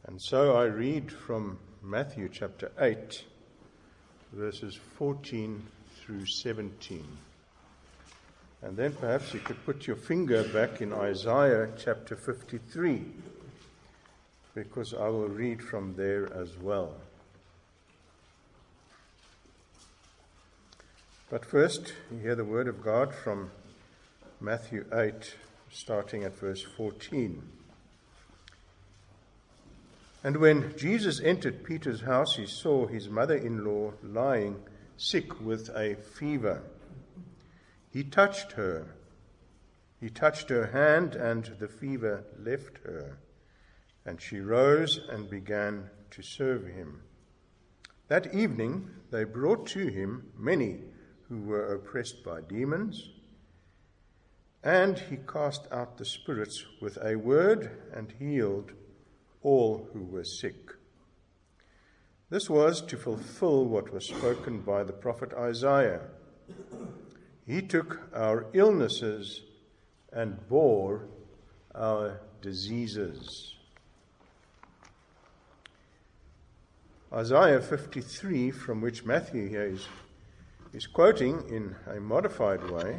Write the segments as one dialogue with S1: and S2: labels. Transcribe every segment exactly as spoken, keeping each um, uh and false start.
S1: And so I read from Matthew chapter eight, verses fourteen through seventeen. And then perhaps you could put your finger back in Isaiah chapter fifty-three, because I will read from there as well. But first, you hear the word of God from Matthew eight, starting at verse fourteen. And when Jesus entered Peter's house, he saw his mother-in-law lying sick with a fever. He touched her. He touched her hand, and the fever left her. And she rose and began to serve him. That evening they brought to him many who were oppressed by demons, and he cast out the spirits with a word and healed all who were sick. This was to fulfill what was spoken by the prophet Isaiah. He took our illnesses and bore our diseases. Isaiah fifty-three, from which Matthew here is, is quoting in a modified way,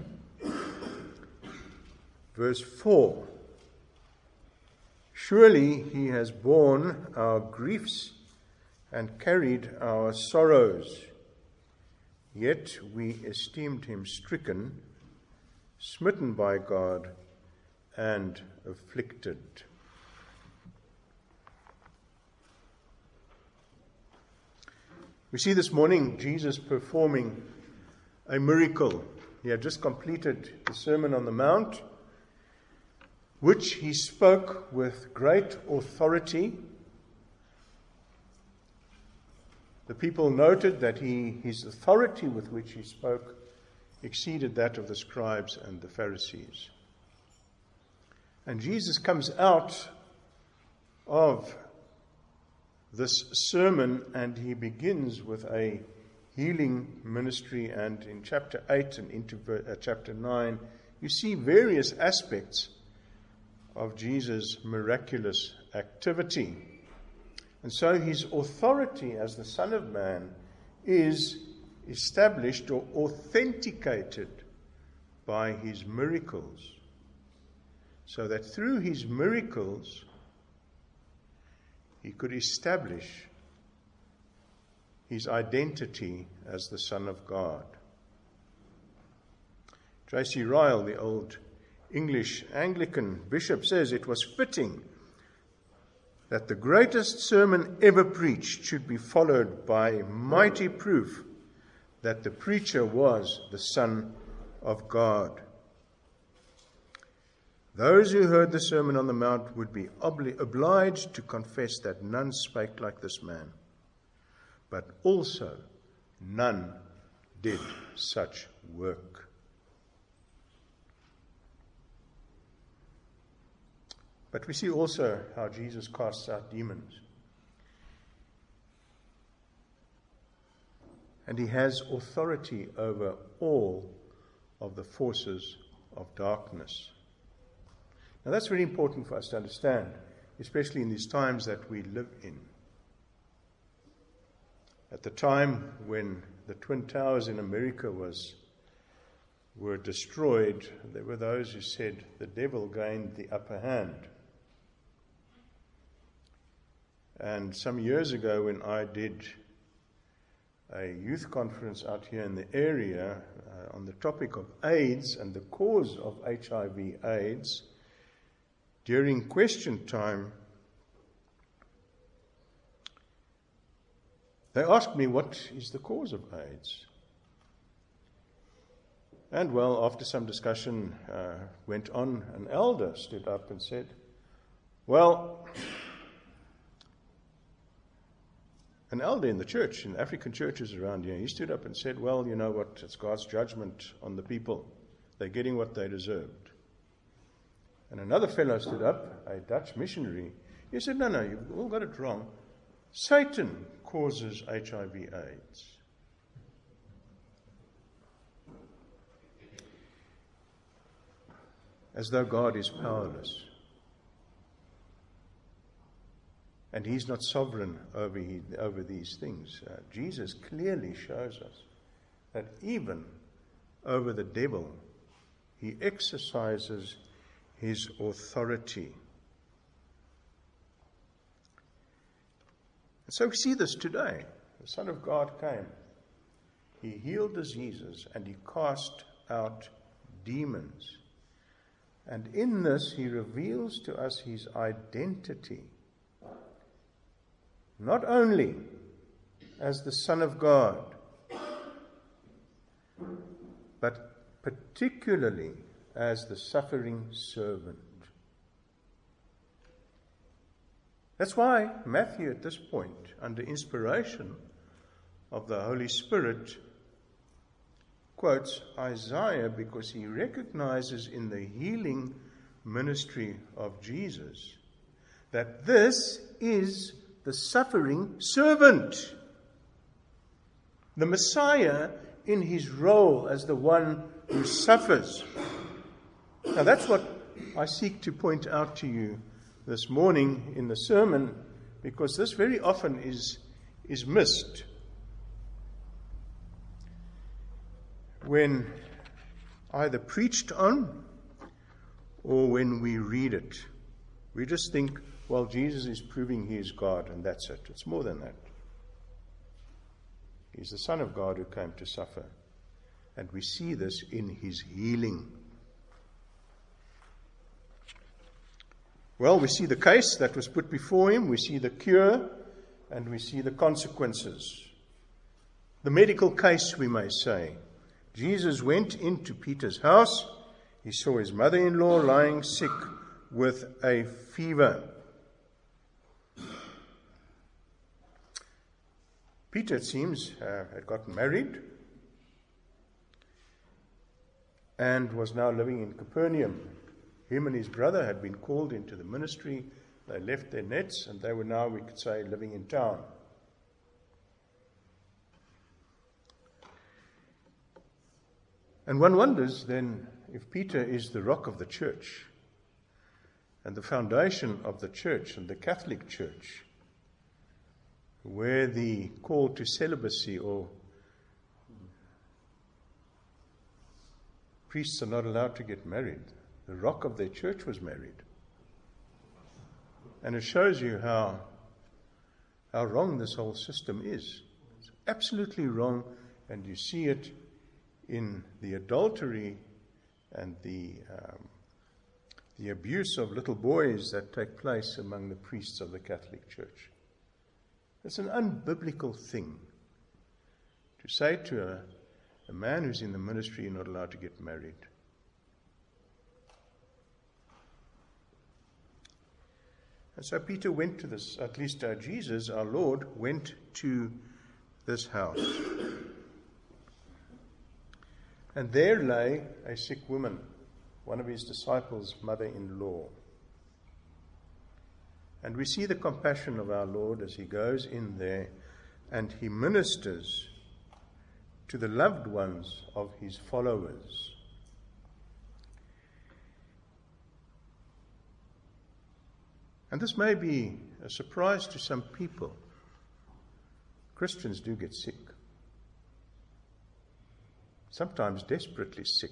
S1: verse four. Surely he has borne our griefs and carried our sorrows. Yet we esteemed him stricken, smitten by God, and afflicted. We see this morning Jesus performing a miracle. He had just completed the Sermon on the Mount, which he spoke with great authority. The people noted that he, his authority with which he spoke exceeded that of the scribes and the Pharisees. And Jesus comes out of this sermon and he begins with a healing ministry. And in chapter eight and into uh, chapter nine, you see various aspects of Jesus' miraculous activity. And so his authority as the Son of Man is established or authenticated by his miracles, so that through his miracles he could establish his identity as the Son of God. J C Ryle, the old English Anglican bishop, says it was fitting that the greatest sermon ever preached should be followed by mighty proof that the preacher was the Son of God. Those who heard the Sermon on the Mount would be obli- obliged to confess that none spake like this man, but also none did such work. But we see also how Jesus casts out demons. And he has authority over all of the forces of darkness. Now that's very important for us to understand, especially in these times that we live in. At the time when the Twin Towers in America was were destroyed, there were those who said the devil gained the upper hand. And some years ago, when I did a youth conference out here in the area uh, on the topic of AIDS and the cause of H I V AIDS, during question time, they asked me, what is the cause of AIDS? And well, after some discussion uh, went on, an elder stood up and said, well, an elder in the church, in African churches around here, he stood up and said, well, you know what, it's God's judgment on the people. They're getting what they deserved. And another fellow stood up, a Dutch missionary. He said, no, no, you've all got it wrong. Satan causes H I V AIDS. As though God is powerless. And he's not sovereign over, he, over these things. Uh, Jesus clearly shows us that even over the devil, he exercises his authority. And so we see this today. The Son of God came. He healed diseases and he cast out demons. And in this, he reveals to us his identity. Not only as the Son of God, but particularly as the suffering servant. That's why Matthew, at this point, under inspiration of the Holy Spirit, quotes Isaiah, because he recognizes in the healing ministry of Jesus that this is the suffering servant, the Messiah in his role as the one who suffers. Now that's what I seek to point out to you this morning in the sermon, because this very often is, is missed when either preached on or when we read it. We just think, well, Jesus is proving he is God, and that's it. It's more than that. He's the Son of God who came to suffer. And we see this in his healing. Well, we see the case that was put before him, we see the cure, and we see the consequences. The medical case, we may say. Jesus went into Peter's house. He saw his mother-in-law lying sick with a fever. Peter, it seems, uh, had gotten married and was now living in Capernaum. Him and his brother had been called into the ministry. They left their nets, and they were now, we could say, living in town. And one wonders then if Peter is the rock of the church and the foundation of the church and the Catholic Church, where the call to celibacy or priests are not allowed to get married. The rock of their church was married. And it shows you how, how wrong this whole system is. It's absolutely wrong, and you see it in the adultery and the um, the abuse of little boys that take place among the priests of the Catholic Church. It's an unbiblical thing to say to a, a man who's in the ministry, you're not allowed to get married. And so Peter went to this, at least uh, Jesus, our Lord, went to this house. And there lay a sick woman, one of his disciples' mother-in-law. And we see the compassion of our Lord as he goes in there and he ministers to the loved ones of his followers. And this may be a surprise to some people. Christians do get sick. Sometimes desperately sick.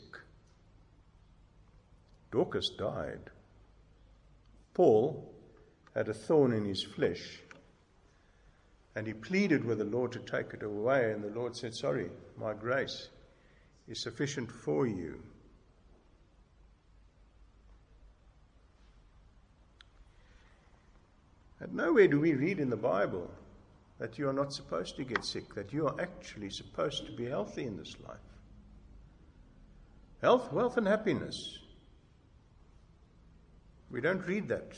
S1: Dorcas died. Paul had a thorn in his flesh, and he pleaded with the Lord to take it away, and the Lord said, sorry, my grace is sufficient for you. And nowhere do we read in the Bible that you are not supposed to get sick, that you are actually supposed to be healthy in this life. Health, wealth, and happiness. We don't read that.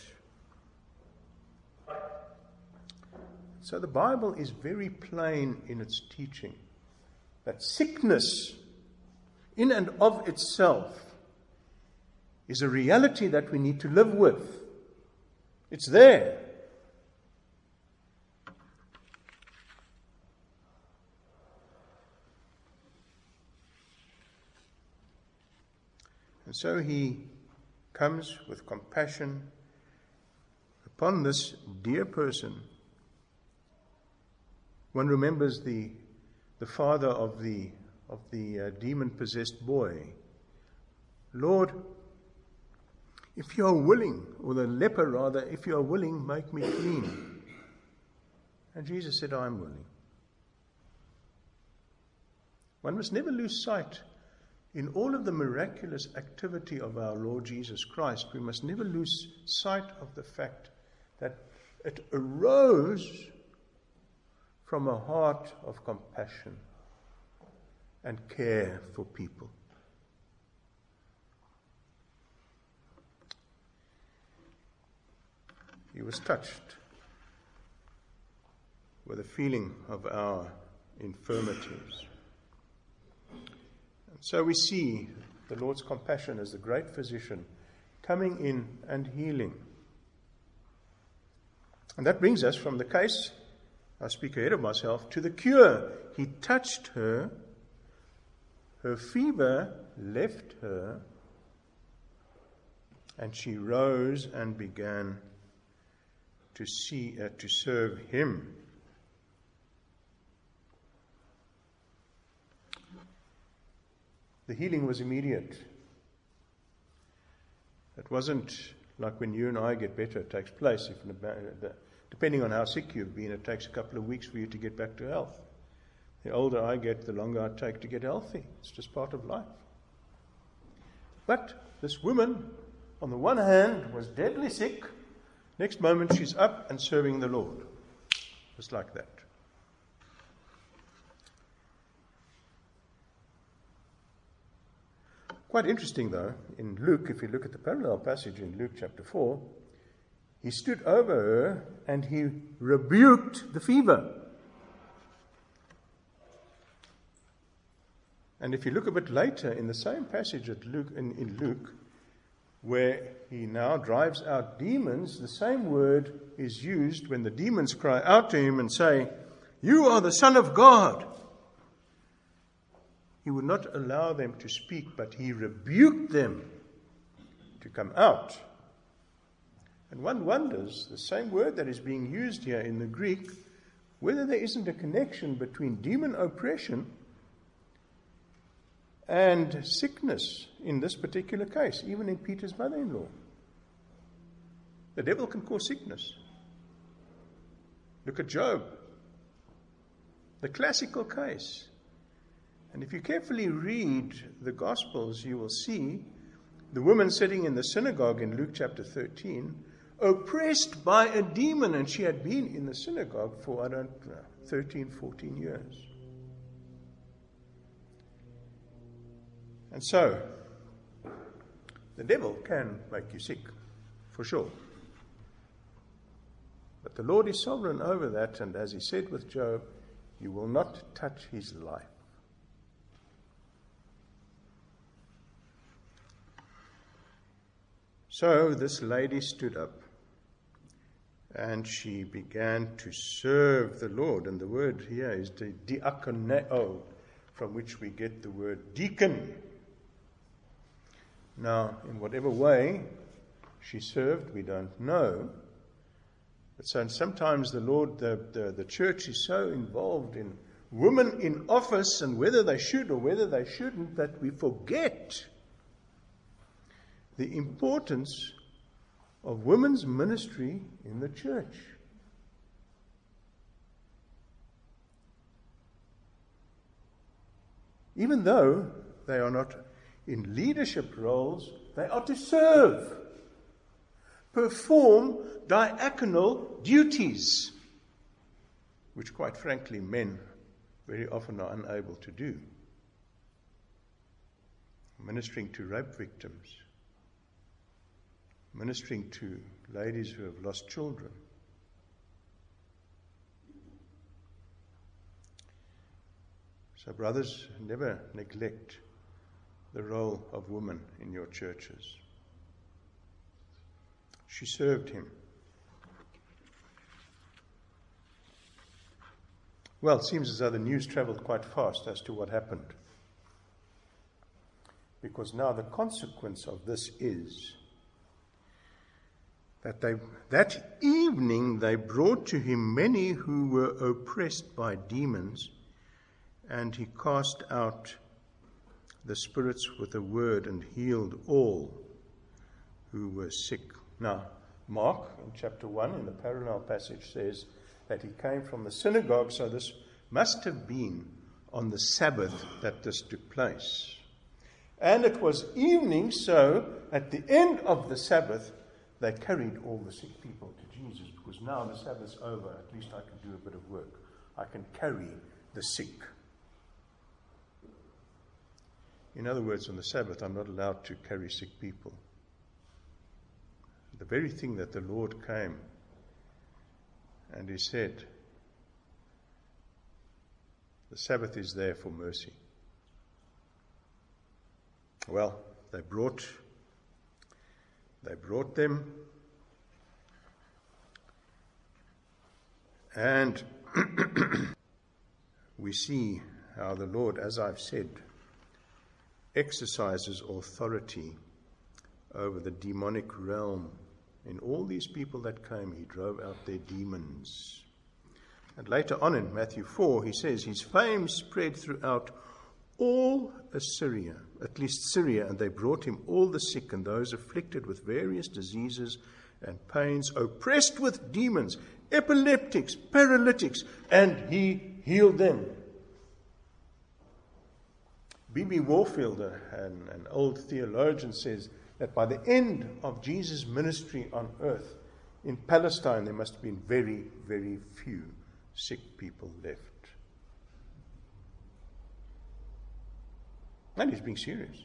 S1: So the Bible is very plain in its teaching that sickness in and of itself is a reality that we need to live with. It's there. And so he comes with compassion, upon this dear person. One remembers the the father of the of the uh, demon-possessed boy. Lord, if you are willing, or the leper rather, if you are willing, make me clean. And Jesus said, I am willing. One must never lose sight in all of the miraculous activity of our Lord Jesus Christ. We must never lose sight of the fact that it arose from a heart of compassion and care for people. He was touched with a feeling of our infirmities. And so we see the Lord's compassion as the great physician coming in and healing. And that brings us from the case, I speak ahead of myself, to the cure. He touched her, her fever left her, and she rose and began to see uh, to serve him. The healing was immediate. It wasn't like when you and I get better, it takes place. If depending on how sick you've been, it takes a couple of weeks for you to get back to health. The older I get, the longer I take to get healthy. It's just part of life. But this woman, on the one hand, was deadly sick. Next moment, she's up and serving the Lord. Just like that. Quite interesting, though, in Luke, if you look at the parallel passage in Luke chapter four, he stood over her and he rebuked the fever. And if you look a bit later in the same passage at Luke, in, in Luke, where he now drives out demons, the same word is used when the demons cry out to him and say, "You are the Son of God." He would not allow them to speak, but he rebuked them to come out. And one wonders, the same word that is being used here in the Greek, whether there isn't a connection between demon oppression and sickness in this particular case, even in Peter's mother-in-law. The devil can cause sickness. Look at Job, the classical case. And if you carefully read the Gospels, you will see the woman sitting in the synagogue in Luke chapter thirteen, oppressed by a demon, and she had been in the synagogue for, I don't know, thirteen, fourteen years. And so, the devil can make you sick, for sure. But the Lord is sovereign over that, and as he said with Job, you will not touch his life. So this lady stood up and she began to serve the Lord. And the word here is the diakoneo, from which we get the word deacon. Now, in whatever way she served, we don't know. But so sometimes the Lord, the, the, the church is so involved in women in office and whether they should or whether they shouldn't that we forget the importance of women's ministry in the church. Even though they are not in leadership roles, they are to serve, perform diaconal duties, which quite frankly men very often are unable to do. Ministering to rape victims, ministering to ladies who have lost children. So brothers, never neglect the role of women in your churches. She served him. Well, it seems as though the news traveled quite fast as to what happened. Because now the consequence of this is that they that evening they brought to him many who were oppressed by demons, and he cast out the spirits with a word and healed all who were sick. Now, Mark in chapter one in the parallel passage says that he came from the synagogue, so this must have been on the Sabbath that this took place. And it was evening, so at the end of the Sabbath, they carried all the sick people to Jesus, because now the Sabbath's over. At least I can do a bit of work. I can carry the sick. In other words, on the Sabbath, I'm not allowed to carry sick people. The very thing that the Lord came and he said, the Sabbath is there for mercy. Well, they brought They brought them, and we see how the Lord, as I've said, exercises authority over the demonic realm. In all these people that came, he drove out their demons. And later on in Matthew four, he says, his fame spread throughout all Assyria, at least Syria, and they brought him all the sick and those afflicted with various diseases and pains, oppressed with demons, epileptics, paralytics, and he healed them. B B Warfield, an, an old theologian, says that by the end of Jesus' ministry on earth in Palestine, there must have been very, very few sick people left. And he's being serious.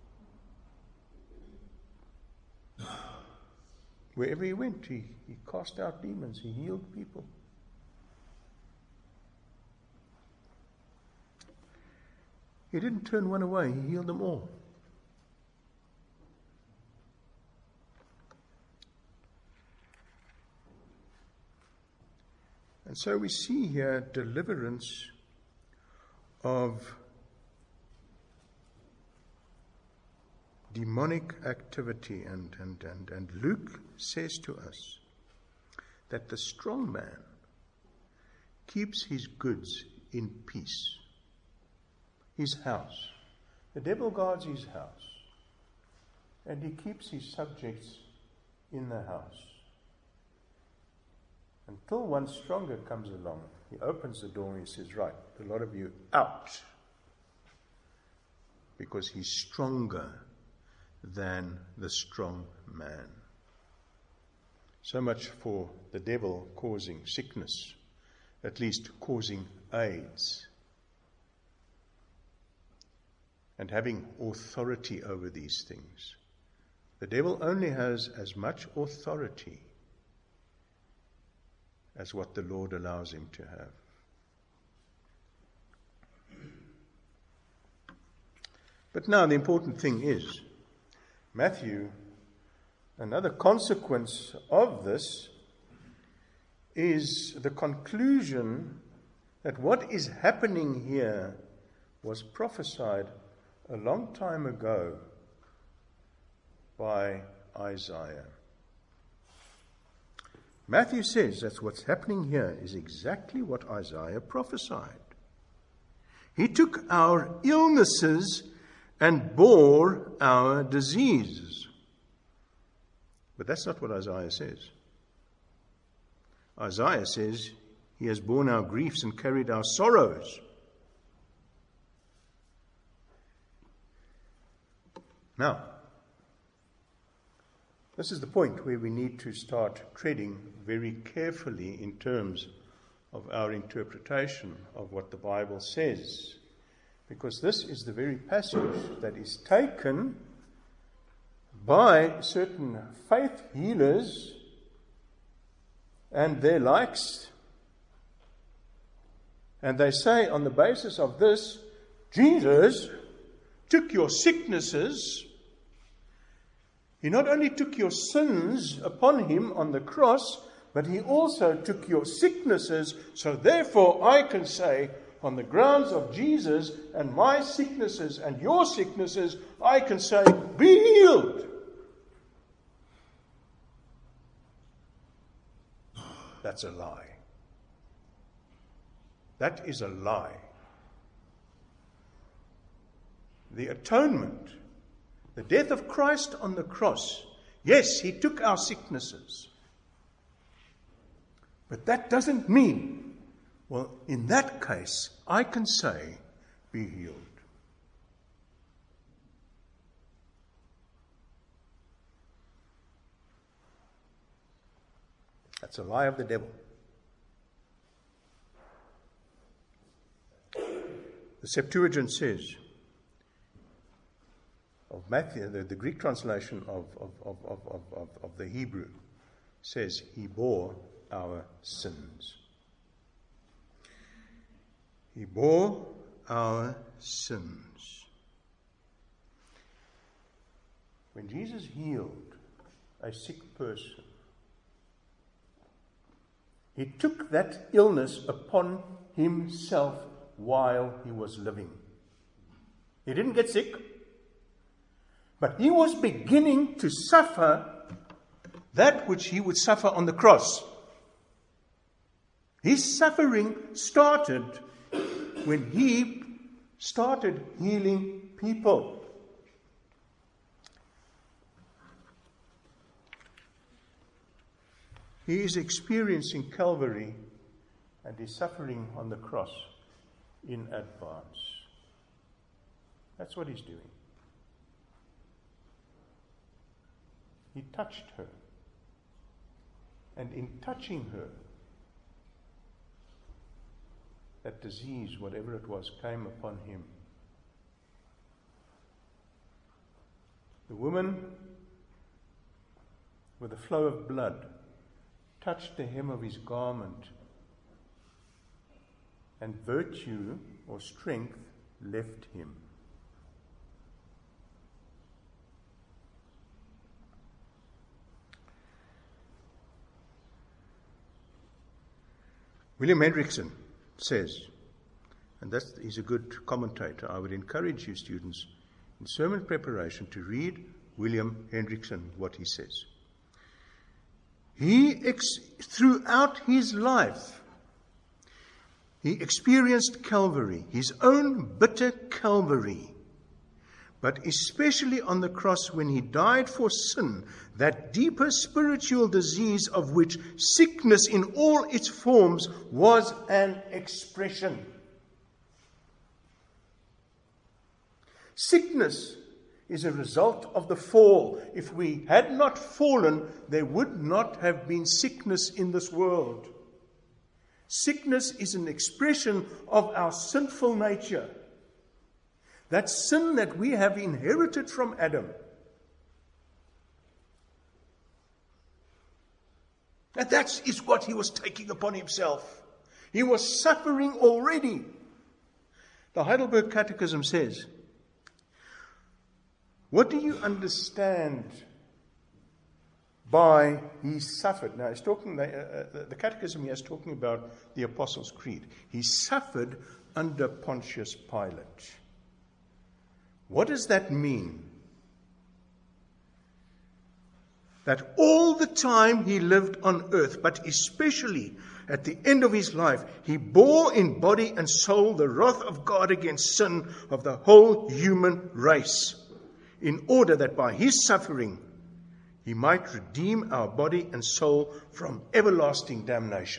S1: Wherever he went, he, he cast out demons, he healed people. He didn't turn one away, he healed them all. And so we see here deliverance of demonic activity, and, and, and, and Luke says to us that the strong man keeps his goods in peace. His house. The devil guards his house, and he keeps his subjects in the house. Until one stronger comes along, he opens the door and he says, right, a lot of you out. Because he's stronger than the strong man. So much for the devil causing sickness, at least causing AIDS, and having authority over these things. The devil only has as much authority as what the Lord allows him to have. But now the important thing is, Matthew, another consequence of this is the conclusion that what is happening here was prophesied a long time ago by Isaiah. Matthew says that what's happening here is exactly what Isaiah prophesied. He took our illnesses and bore our diseases. But that's not what Isaiah says. Isaiah says he has borne our griefs and carried our sorrows. Now, this is the point where we need to start treading very carefully in terms of our interpretation of what the Bible says. Because this is the very passage that is taken by certain faith healers and their likes. And they say on the basis of this, Jesus took your sicknesses. He not only took your sins upon him on the cross, but he also took your sicknesses. So therefore I can say, on the grounds of Jesus and my sicknesses and your sicknesses, I can say, be healed. That's a lie. That is a lie. The atonement, the death of Christ on the cross, yes, he took our sicknesses. But that doesn't mean, well, in that case, I can say, be healed. That's a lie of the devil. The Septuagint says, of Matthew, the, the Greek translation of, of, of, of, of, of the Hebrew says, he bore our sins. He bore our sins. When Jesus healed a sick person, he took that illness upon himself while he was living. He didn't get sick, but he was beginning to suffer that which he would suffer on the cross. His suffering started when he started healing people. He is experiencing Calvary and his suffering on the cross in advance. That's what he's doing. He touched her. And in touching her, that disease, whatever it was, came upon him. The woman with the flow of blood touched the hem of his garment, and virtue or strength left him. William Hendrickson says, and that's, he's a good commentator, I would encourage you students in sermon preparation to read William Hendrickson, what he says. He, ex- throughout his life, he experienced Calvary, his own bitter Calvary, but especially on the cross when he died for sin, that deeper spiritual disease of which sickness in all its forms was an expression. Sickness is a result of the fall. If we had not fallen, there would not have been sickness in this world. Sickness is an expression of our sinful nature. That sin that we have inherited from Adam. And that is what he was taking upon himself. He was suffering already. The Heidelberg Catechism says, what do you understand by he suffered? Now, he's talking, the, uh, the Catechism here is talking about the Apostles' Creed. He suffered under Pontius Pilate. What does that mean? That all the time he lived on earth, but especially at the end of his life, he bore in body and soul the wrath of God against sin of the whole human race, in order that by his suffering he might redeem our body and soul from everlasting damnation.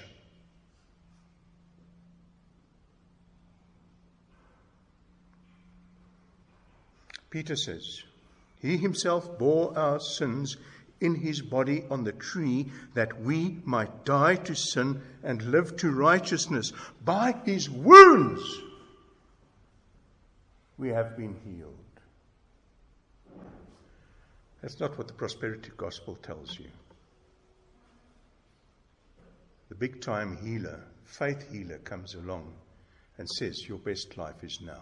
S1: Peter says, he himself bore our sins in his body on the tree, that we might die to sin and live to righteousness. By his wounds we have been healed. That's not what the prosperity gospel tells you. The big time healer, faith healer, comes along and says, your best life is now.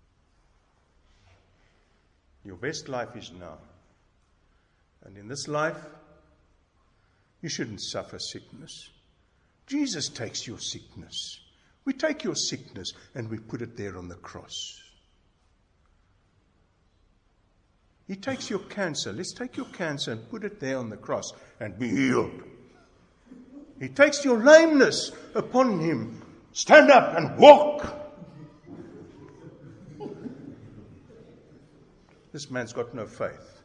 S1: Your best life is now. And in this life, you shouldn't suffer sickness. Jesus takes your sickness. We take your sickness and we put it there on the cross. He takes your cancer. Let's take your cancer and put it there on the cross and be healed. He takes your lameness upon him. Stand up and walk. This man's got no faith.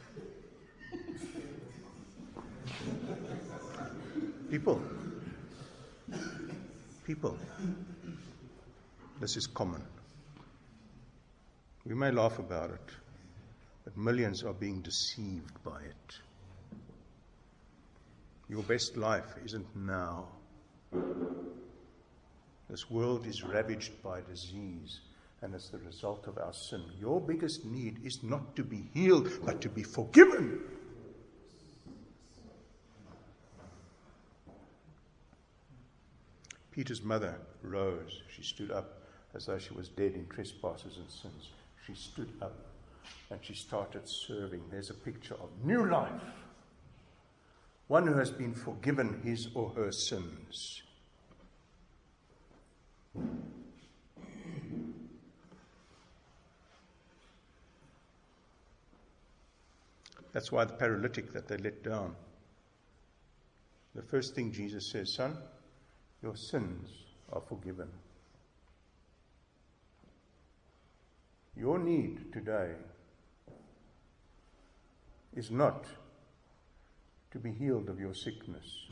S1: People, people, this is common. We may laugh about it, but millions are being deceived by it. Your best life isn't now. This world is ravaged by disease, and as the result of our sin. Your biggest need is not to be healed, but to be forgiven. Peter's mother rose. She stood up as though she was dead in trespasses and sins. She stood up and she started serving. There's a picture of new life. One who has been forgiven his or her sins. That's why the paralytic that they let down, the first thing Jesus says, son, your sins are forgiven. Your need today is not to be healed of your sickness.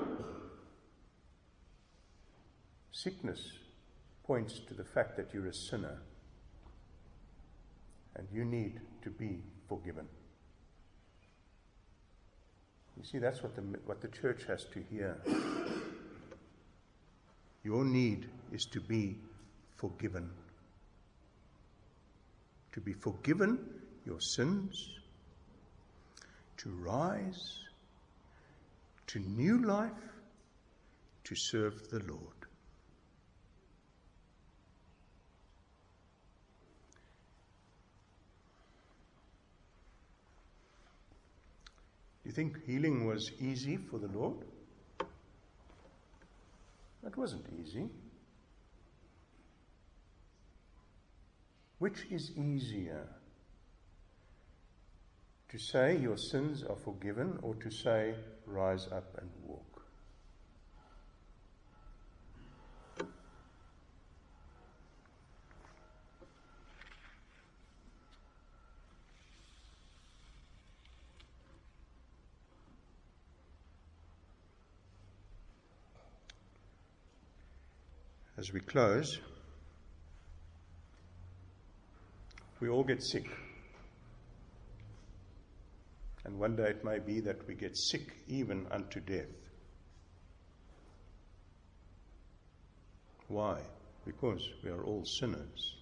S1: Sickness points to the fact that you're a sinner and you need to be forgiven. You see, that's what the, what the church has to hear. Your need is to be forgiven. To be forgiven your sins, to rise to new life, to serve the Lord. Do you think healing was easy for the Lord? That wasn't easy. Which is easier? To say your sins are forgiven, or to say rise up and walk? As we close, we all get sick. And one day it may be that we get sick even unto death. Why? Because we are all sinners.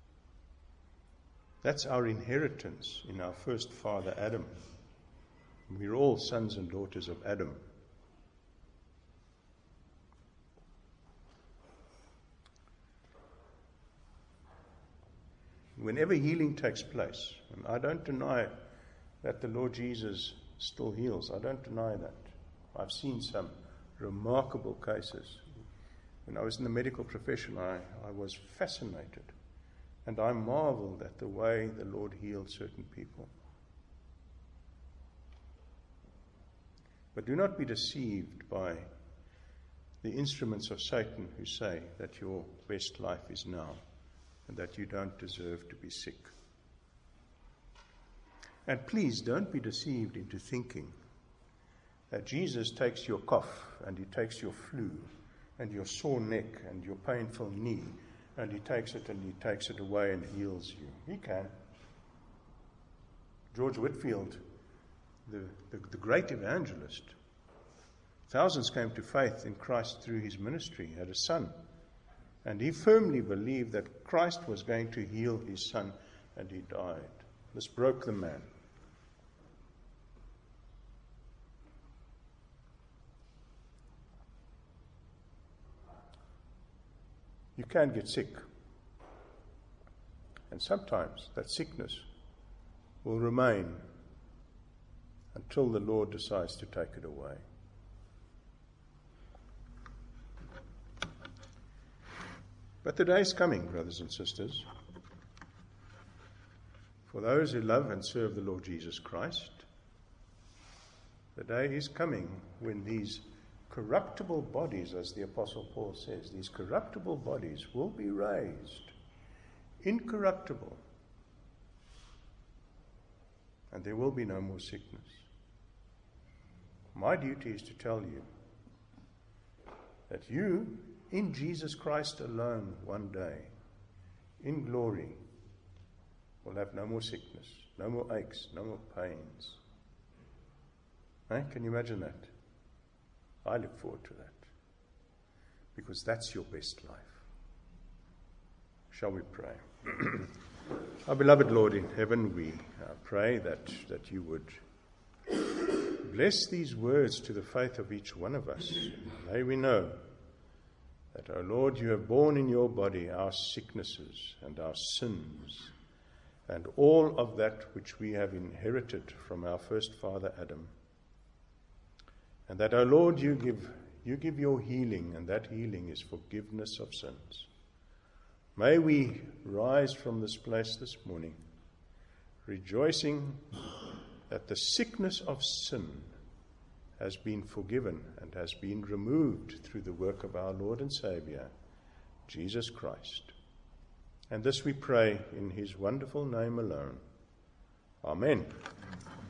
S1: That's our inheritance in our first father, Adam. We're all sons and daughters of Adam. Whenever healing takes place, and I don't deny that the Lord Jesus still heals. I don't deny that. I've seen some remarkable cases. When I was in the medical profession, I, I was fascinated. And I marveled at the way the Lord healed certain people. But do not be deceived by the instruments of Satan who say that your best life is now and that you don't deserve to be sick. And please don't be deceived into thinking that Jesus takes your cough and he takes your flu and your sore neck and your painful knee and he takes it and he takes it away and heals you. He can. George Whitfield, the, the, the great evangelist, thousands came to faith in Christ through his ministry. He had a son. And he firmly believed that Christ was going to heal his son, and he died. This broke the man. You can get sick. And sometimes that sickness will remain until the Lord decides to take it away. But the day is coming, brothers and sisters, for those who love and serve the Lord Jesus Christ. The day is coming when these corruptible bodies, as the Apostle Paul says, these corruptible bodies will be raised incorruptible, and there will be no more sickness. My duty is to tell you that you, in Jesus Christ alone, one day, in glory, will have no more sickness, no more aches, no more pains. Eh? Can you imagine that? I look forward to that, because that's your best life. Shall we pray? Our beloved Lord in heaven, we uh, pray that, that you would bless these words to the faith of each one of us. May we know that, O Lord, you have borne in your body our sicknesses and our sins and all of that which we have inherited from our first father Adam. And that, O Lord, you give, you give your healing, and that healing is forgiveness of sins. May we rise from this place this morning rejoicing that the sickness of sin has been forgiven and has been removed through the work of our Lord and Savior, Jesus Christ. And this we pray in his wonderful name alone. Amen.